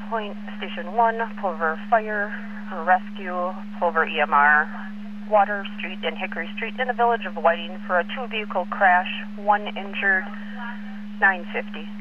Point Station 1, Plover Fire, Rescue, Plover EMR, Water Street and Hickory Street in the village of Whiting for a 2-vehicle crash, 1 injured, 950.